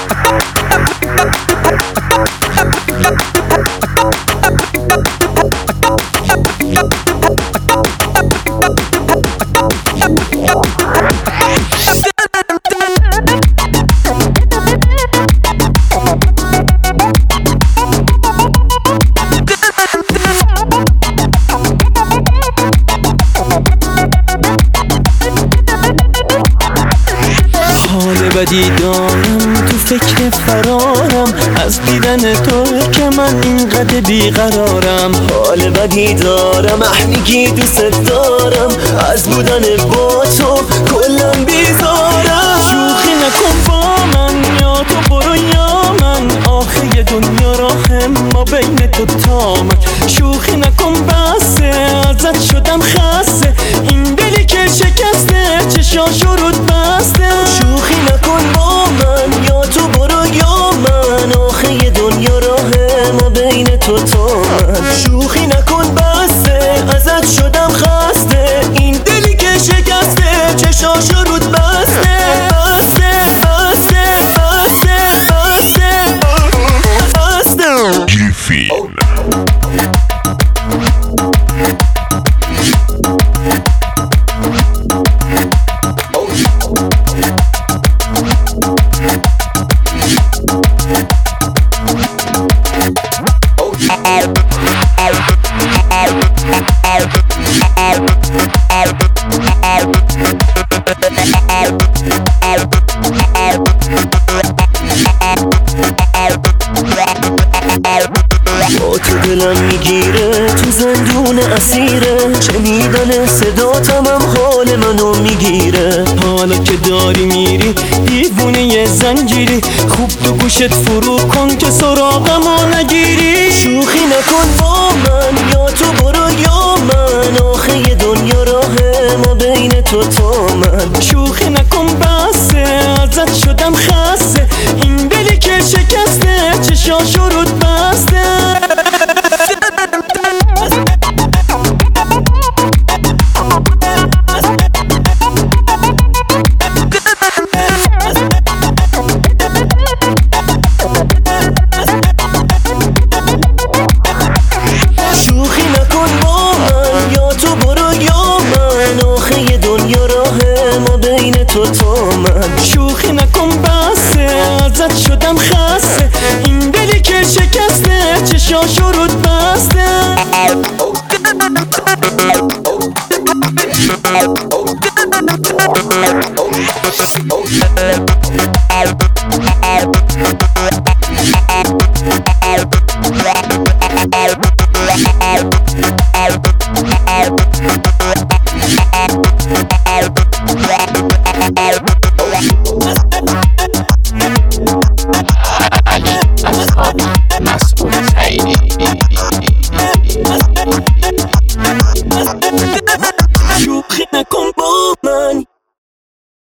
بدی دارم تو فکر فرارم از دیدن تو که من اینقدر بیقرارم. حال بدی دارم میگی دوست دارم از بودن با تو کلم بیزارم. شوخی نکن با من یا تو برو یا من آخه دنیا راه ما بین تو تا من. شوخی نکن بسه ازت شدم خسته این دلی که شکسته چشاش رود بسته. شوخی نکن با من یا تو برو یا من آخه دنیا راه ما بین تو تا من. شوخی نکن بسه ازت شدم خسته این دلی که شکسته چشاش رود بسته بسته بسته بسته بسته بسته. گریفین با تو دلم میگیره تو زندون اسیره شنیدن صداتم هم حال منو میگیره. حالا که داری میری دیوونه ی زنجیری خوب تو گوشت فرو کن که سراغمو نگیری. شوخی نکن با من یا تو برو یا من آخه دنیا راه ما بین تو تا من. شوخی نکن بسه ازت شدم خسته این دلی که شکسته چشاش رود بسته. شوخی نکن با من یا تو برو یا من آخه دنیا راه ما بین تو تا من. شوخی نکن بسه ازت شدم خسته این دلی که شکسته چشاش رود بسته. Out.